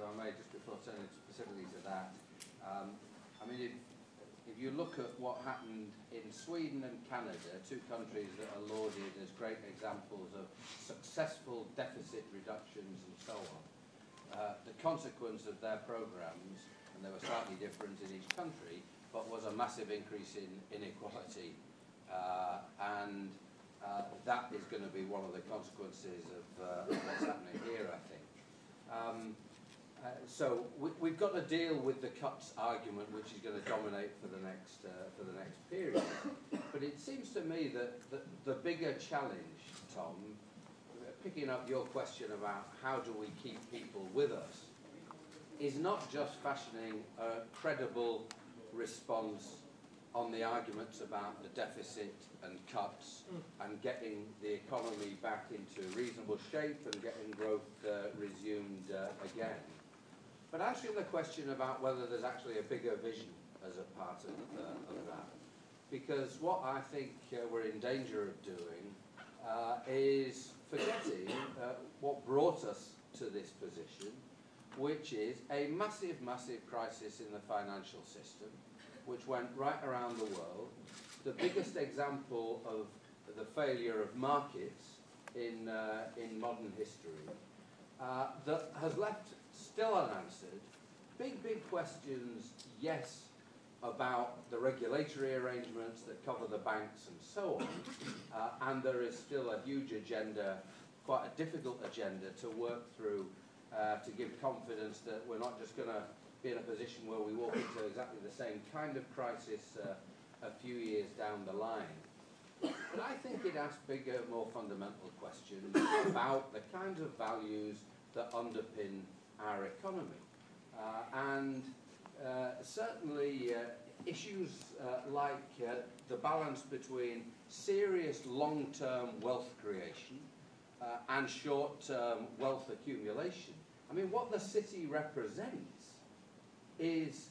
if I may, just before turning specifically to that. I mean, if you look at what happened in Sweden and Canada, two countries that are lauded as great examples of successful deficit reductions and so on, the consequence of their programs, and they were slightly different in each country, but was a massive increase in inequality. And that is going to be one of the consequences of what's happening here, I think. So we've got to deal with the cuts argument, which is going to dominate for the next period. But it seems to me that the bigger challenge, Tom, picking up your question about how do we keep people with us, is not just fashioning a credible response on the arguments about the deficit and cuts and getting the economy back into reasonable shape and getting growth resumed again. But answering the question about whether there's actually a bigger vision as a part of that. Because what I think we're in danger of doing is forgetting what brought us to this position, which is a massive, massive crisis in the financial system, which went right around the world. The biggest example of the failure of markets in modern history that has left still unanswered big questions, yes, about the regulatory arrangements that cover the banks and so on, and there is still a huge agenda, quite a difficult agenda to work through to give confidence that we're not just going to be in a position where we walk into exactly the same kind of crisis a few years down the line. But I think it asks bigger, more fundamental questions about the kinds of values that underpin our economy. Certainly issues like the balance between serious long-term wealth creation and short-term wealth accumulation. I mean, what the city represents is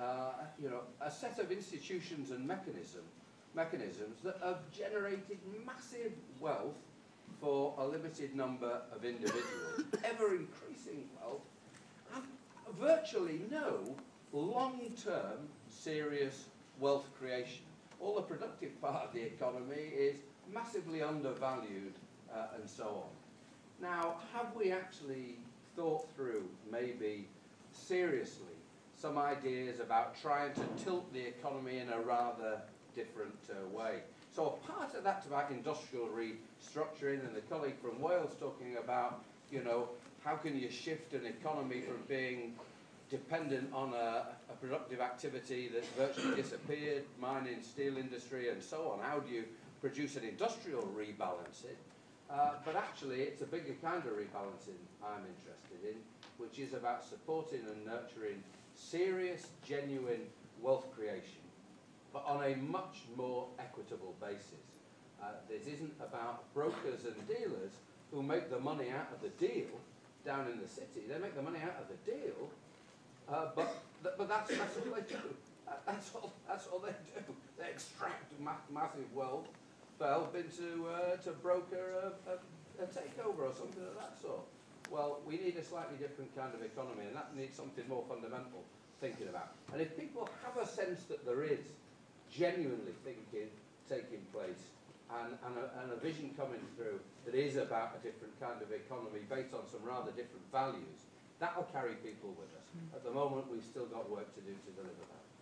a set of institutions and mechanisms that have generated massive wealth for a limited number of individuals, ever-increasing wealth, and virtually no long-term serious wealth creation. All the productive part of the economy is massively undervalued and so on. Now, have we actually thought through, maybe seriously, some ideas about trying to tilt the economy in a rather different way? So a part of that's about industrial restructuring, and the colleague from Wales talking about, how can you shift an economy from being dependent on a productive activity that's virtually disappeared, mining, steel industry, and so on. How do you produce an industrial rebalancing? But actually, it's a bigger kind of rebalancing I'm interested in, which is about supporting and nurturing serious, genuine wealth creation, but on a much more equitable basis. This isn't about brokers and dealers who make the money out of the deal down in the city. They make the money out of the deal, but that's all they do. That's all they do. They extract massive wealth to help into to broker a takeover or something of that sort. Well, we need a slightly different kind of economy, and that needs something more fundamental thinking about. And if people have a sense that there is genuinely thinking taking place and a vision coming through that is about a different kind of economy based on some rather different values, that will carry people with us. At the moment, we've still got work to do to deliver that.